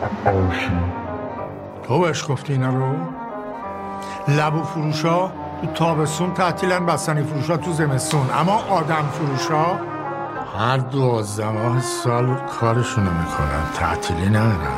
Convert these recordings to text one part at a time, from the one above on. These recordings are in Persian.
تو بهش گفتی اینا رو؟ لبو فروشا تو تابستون تعطیلن، بستنی فروشا تو زمستون، اما آدم فروشا هر 12 ماه سال کارشونو میکنن، تعطیلی ندارن.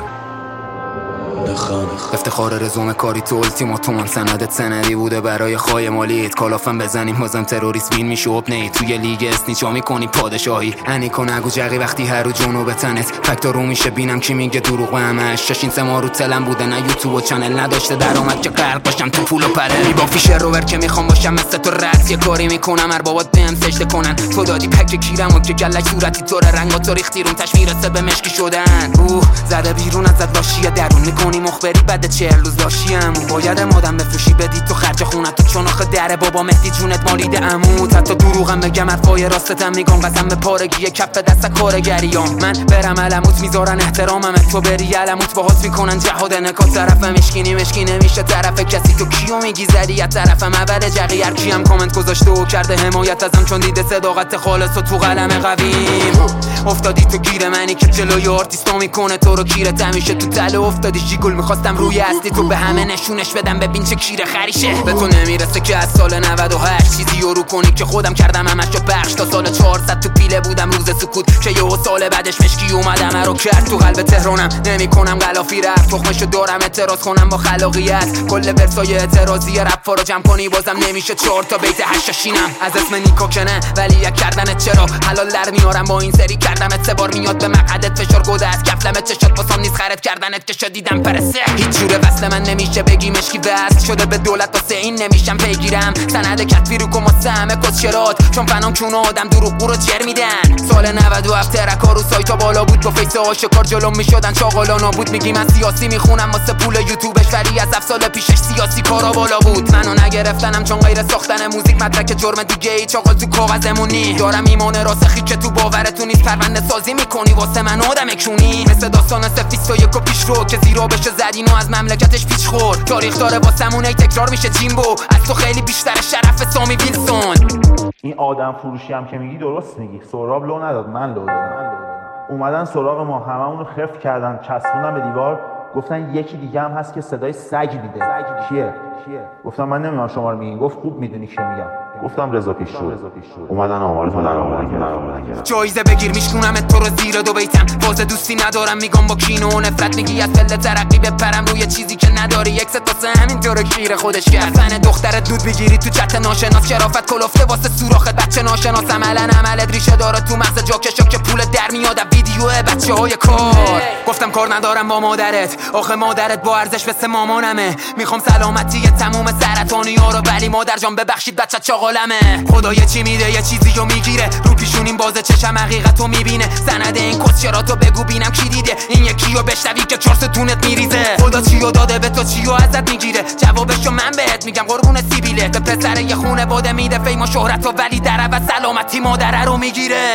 افتخار رزومه کاری تو التیماتوم سندت سندی بوده برای خواهی مالیت، کالافم بزنیم بازم تروریست بین میشه ابنه توی لیگ اسنیچا میکنی پادشاهی انیکو نگو جقی وقتی هر رو جنوب تنت فکتا رو میشه بینم کی میگه دروغ به همش ششین سما رو تلم بوده نه یوتیوب و چنل نداشته درآمد که غرق باشم تو پول و پره با فیشر روور که میخوام باشم مثل تو رأس یه کاری میکنم هر بابات بهم سجده کنن تو دادی پک کیرم و که گلک صورتی تو رنگا تو ریختی رون تش میرسه به مشکی شدن روح زده بیرون ازت باشی درون میکنی مخبری بعد 40 روز داشتیم باید مادم بفروشی بدی تو خرج خونه تو چون آخه در بابا مهدی جونت مالید عمود حتی دروغم بگم حرفای راستتم میگم قسم به پارگی کف دست کارگریام من برم علموت میذارن احترامم تو بری علموت باهات میکنن جهاد نکات طرف مشکی نمیشه طرف کسی تو کیو میگی زدی از طرفم اول جقی هر کیم کامنت گذاشته و کرده حمایت ازم چون دیده صداقت خالص و تو قلم قویم افتادی تو گیر منی که جلوی آرتیستو میکنه تو رو کیرت همیشه تو تله افتادی جیگل میخواستم روی اصلی تو به همه نشونش بدم ببین چه کیره خریشه به تو نمیرسه که از سال 98 چیزی رو کنی که خودم کردم همشو بخش تا سال 400 تو پیله بودم روز سکوت که یه سال بعدش مشکی اومدم رو کرد تو قلب تهرانم نمیکنم غلافی رفت تخمشو دارم اعتراض کنم با خلاقیت کل ورسای اعتراضی رپ رو جمع کنی بازم نمیشه 4 تا بیت هشاشینم از اسم نیکو که نه ولی یک کردنت چرا حلال در میارم با این سری کردمت سه بار میاد به مقعدت فشار گوده از کفلمت چشات واسم نیست خرید کردنت که شدیدم پرسه هیچ جوره وصل من نمیشه بگی مشکی وصل شده به دولت واسه این نمیشم پیگیرم سند کتبی رو کن واسه همه کسچرات چون فنام چون آدم دروغ رو جر میدن سال 97 ترکا رو سایتا بالا بود با فیس آشکار جلوم میشدن چاقالا نابود میگی من سیاسی میخونم واسه پول یوتیوبش ولی از 7 سال پیشش سیاسی کارا بالا بود منو نگرفتنم چون غیر ساختن موزیک مدرک جرم دیگه ای چاقال تو کاغذمونی دارم ایمان راسخی که تو باورتون نیست پرونده سازی میکنی واسه من آدم کونی مثل داستان سفیست و یکو پیش رو که زیرا بشه زدین و از مملکتش پیچ خورد تاریخ داره واسمون ای تکرار میشه جیمبو از تو خیلی بیشتر شرف سامی ویلسون این آدم فروشی هم که میگی درست میگی سهراب لو نداد من لو دادم اومدن سراغ ما هممون رو خفت کردن چسبوندن به دیوار گفتن یکی دیگه هم هست که صدای سگ میده کیه گفتم من نمیدونم شما رو میگین گفت خوب میدونی که میگم گفتم رضا پیشرو اومدن آمارتون در آوردن جایزه بگیر میشکونم تو رو زیر دو بیتم باز دوستی ندارم میگم با کینه و نفرت میگی از پله ترقی بپرم روی چیزی که نداری یک ستاسه همینطور کیره خودش کرد زن دخترت دود بگیری تو چت ناشناس شرافت کلفته واسه سوراخت بچه ناشناس عملت ریشه داره تو مغز جاکشا که پول در میاد ویدیو بچه‌های کار گفتم کار ندارم با مادرت آخه مادرت با ارزش مثل مامانمه میخوام سلامتی تموم سرطانی‌ها رو ولی مادر جان ببخشید بچه چاقالمه خدا یه چی میده یه چیزی رو میگیره رو پیشونیم بازه چشم حقیقتو میبینه سند این کسچراتو بگو بینم کی دیده این یکی رو بشنوی که 4 ستونت میریزه خدا چیو داده به تو چیو ازت میگیره جوابشو من بهت میگم قربون سیبیله به پسر یه خونه باده میده فیم و شهرت و ولی در عوض سلامتی مادره رو میگیره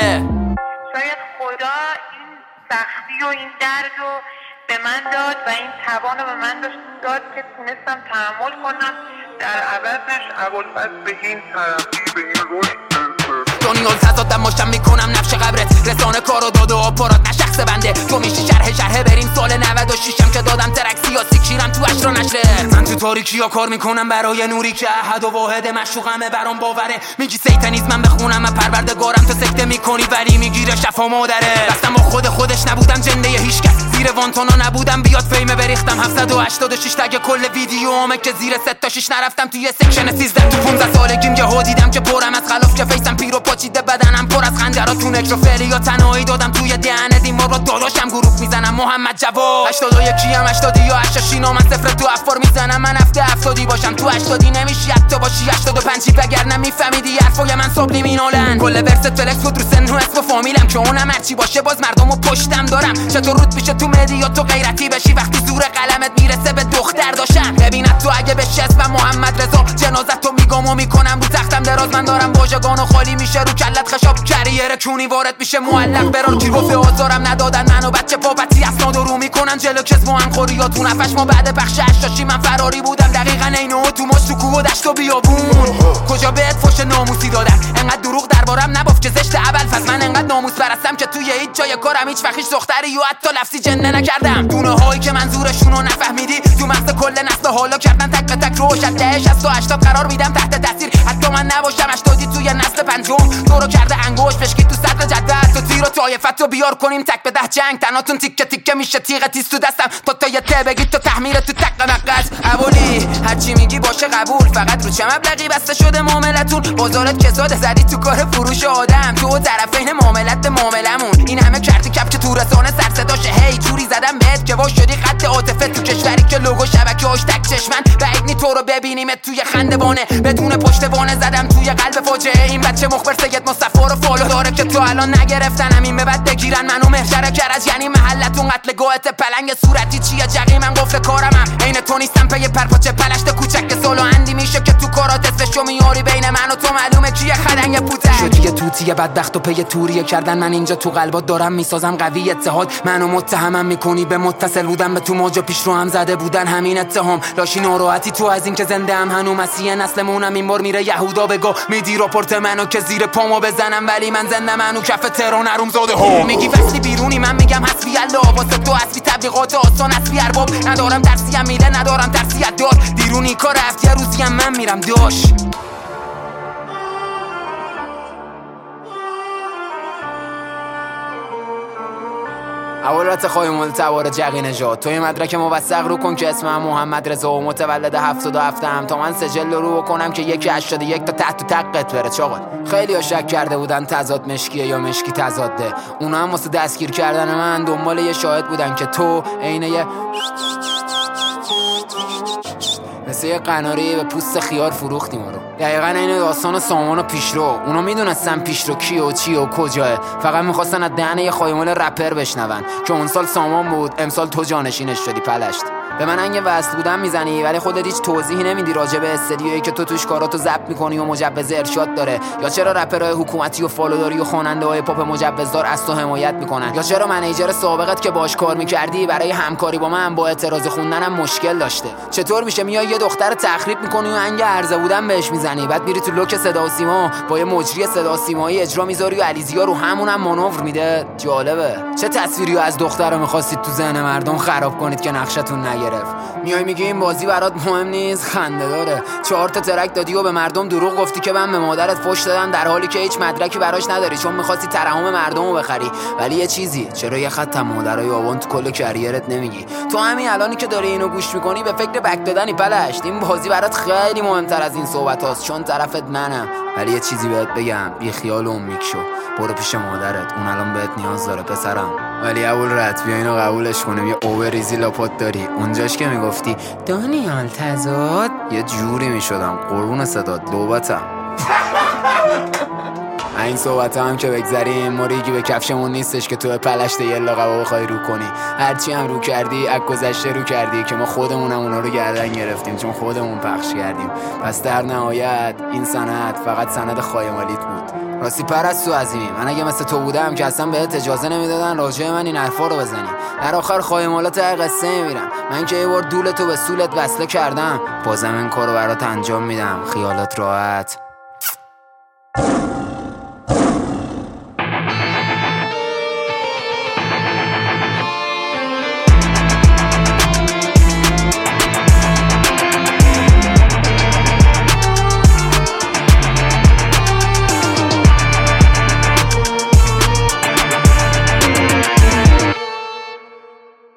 شاید خدا این سختی و این درد رو به من داد و این توان رو به من داد که تونستم تحمل کنم در عوضش ابوالفضل به این ترقی به این رشد دنیا تضادم ماشم میکنم نفش قبرت رسانه کارو داد و آپارات نه شخص بنده تو میشی شرح بریم سال 96م که دادم ترک سیاسی کیرم تو اشرا نشره من تو تاریکی ها کار میکنم برای نوری که احد و واحد مشوقمه برام باوره میگی سیتانیسمم بخونم من پروردگارم تو سکته میکنی ولی میگیره شفا مادره دستم با خودش نبودم جنده هیچکس زیر وانتونا نبودم بیاد فیمه بریختم 786 تگ کل ویدیومه که زیر 3 تا 6 نرفتم توی سکشن 13 تو 15 سالگیم یهو دیدم که پرم از خلاف که فیسم پیرو پاچیده بدنم پر از خنجرات تو نکروفلی یا تنهایی دادم توی دهنه دیمار رو داداشم گروه میزنم محمد جواد 81 ام 80 یا 88 من 0 تو افار میزنم من هفته 70 باشم تو 80 نمیشی حتی باشی 85 وگرنه میفهمیدی حرفای من سابلیمینالن کل ورست فلکس بود رو سن و اسم فامیلم که اونم هرچی باشه باز مردمو پشتم دارم چطور رود میشه تو مدیا تو غیرتی بشی وقتی زور قلمت میرسه به دختر داشتم ببینت تو اگه بشه اسم محمد رضا جنازت تو میگم و میکنم رو تختم میرم دراز، من دارم واژگانو خالی میشه رو کلت خشاب، کریر کونی وارد میشه معلق برار، کی گفته آزارم ندادن منو بچه بابتی اسناد رو میکنن جلو کس با هم خوریاتون نفش. ما بعد بخش اشاشی من فراری بودم دقیقاً اینو تو ماش تو کوه و دشت و بیابون. کجا بهت فوش ناموسی دادن انقدر دروغ دربارم نباف که زشت اول فز، من انقدر ناموس پرستم که توی هیچ جای کارم هیچ وقت هیچ دختری و حتی لفظی جنه نکردم. دونه هایی که منظورشونو نفهمیدی تو مغز کل نسل حالا کردن تک به تک روش از 10 60 تا 80 قرار میدم تحت تاثیر، حتی من نباشم 80 توی نسل پنجم تو رو کرده انگوش پشکی تو صدر جدول، تو تیر و طایفت رو بیار کنیم تک به 10 جنگ، تناتون تیکه تیکه میشه تیغ تیز تو دستم تا یه ته بگید تو تحمیل تو تک نقص اولی هرچی میگی باشه قبول، فقط رو چه مبلغی بسته شده معاملتون، بازارت کساده زدی تو کار فروش آدم، تو طرفین معاملت به معاملمون، این همه کردی کپ که تو رسانه سر صداشه، هی جوری زدم بهت که واش شدی خط عاطفه تو کشوری که لوگو شبکه‌اش تک چشمن، بعید نی تو رو ببینیمت توی خندوانه بدون پشتوانه، زدم توی قلب فاجعه این بچه مخبر سید مصطفی رو فالو داره که تو الان نگرفتنم، این به بعد بگیرن منو محشر کرج، یعنی محلتون قتلگاهت پلنگ صورتی چیه جقی من قفل کارمم، عین تو نیستم پی پرپاچه پلشت کوچک که سولو اندی میشه که تو کارات اسمشو میاری، بین من و تو معلومه کیه خدنگ پوتک شدی یه توتیه بدبخت و پی توریه کردن، من اینجا تو قلبات دارم میسازم قوی اتحاد، منو متهمم میکنی به متصل بودن به تو موجا پیش رو هم زده بودن همین اتهام، لاشی ناراحتی تو از این که زنده ام هنو مسیح نسلمونم، این بار میره یهودا بگو میدی راپورت منو که زیر پامو بزنم، ولی من زنده منو کف تهران حروم زاده ها، میگی فصلی بیرونی من میگم حسبی الله، واسه تو حسبی تبلیغات آسان حسبی ارباب، ندارم درسی هم میله ندارم درسی دار، دیرونی کار رفتی روزی هم من میرم داش. اولت خواهی ملتوار جقی نجات، توی مدرک موثق رو کن که اسمم محمد رضا و متولد 77 هم تا من سجل رو کنم که 181 تا تحت و تقت بره چاقل. خیلی ها شک کرده بودن تضاد مشکیه یا مشکی تضاده، اونا هم واسه دستگیر کردن من دنبال یه شاهد بودن که تو عین یه مثل یه قناری به پوست خیار فروختیم رو. دقیقا این داستان سامان و پیشرو، اونا میدونستن پیشرو کیه و چیه و کجاه، فقط میخواستن از دهنه یه خایمال رپر بشنون که اون سال سامان بود امسال تو جانشینش شدی پلشت. به من انگه وصل بودن میزنی ولی خودت هیچ توضیحی نمیدی راجع به استدیویی که تو توش کاراتو ضبط میکنی و مجوز ارشاد داره، یا چرا رپرهای حکومتی و فالوداری و خواننده‌های پاپ مجوزدار از تو حمایت میکنن، یا چرا منیجر سابقت که باش کار میکردی برای همکاری با من با اعتراض خوندنم مشکل داشته، چطور میشه میای یه دختر تخریب میکنی و انگه عرضه بودن بهش میزنی، بعد میری تو لوک صدا و سیما با یه مجری صدا و سیمایی اجرا میذاری و علیزیا رو همونم مانور میده. جالبه چه تصویری از دختر میخواستید تو ذهن مردم خراب کنید که نقشتون نگرفت. میای میگی این بازی برات مهم نیست، خنده داره. 4 تا ترک دادی و به مردم دروغ گفتی که من به مادرت فوش دادم در حالی که هیچ مدرکی براش نداری چون میخواستی ترحم مردمو بخری. ولی یه چیزی، چرا یه خط مادرای آوان تو کل کریرت نمیگی؟ تو همین الانی که داری اینو گوش میکنی به فکر بک دادنی پلشت. این بازی برات خیلی مهمتر از این صحبت هاست چون طرفت منم. ولی یه چیزی بهت بگم، بی خیال و میکشو، برو پیش مادرت، اون الان بهت نیاز داره پسرم. ولی اول رد بیا اینو قبولش کنیم، یه اووریزی لاپات داری. اونجاش که میگفتی دانیال تضاد، یه جوری میشدم قربون صدات لوبتم. این صحبت هم که بگذاریم موریگی به کفشمون نیستش که تو پلشت یه لاغبا بخوای رو کنی. هرچی هم رو کردی از گذشته رو کردی که ما خودمونم اونا رو گردن گرفتیم چون خودمون پخش کردیم. پس در نهایت این سند فقط سند خایمالیت بود. راستی پرستو عظیمی، من اگه مثل تو بودم که اصلا بهت اجازه نمیدادن راجع من این حرفا رو بزنی. در آخر خایمالات قصه میمیرم. من که یه بار دولتو به سولت وصله کردم، بازم این کارو برات انجام میدم. خیالات راحت.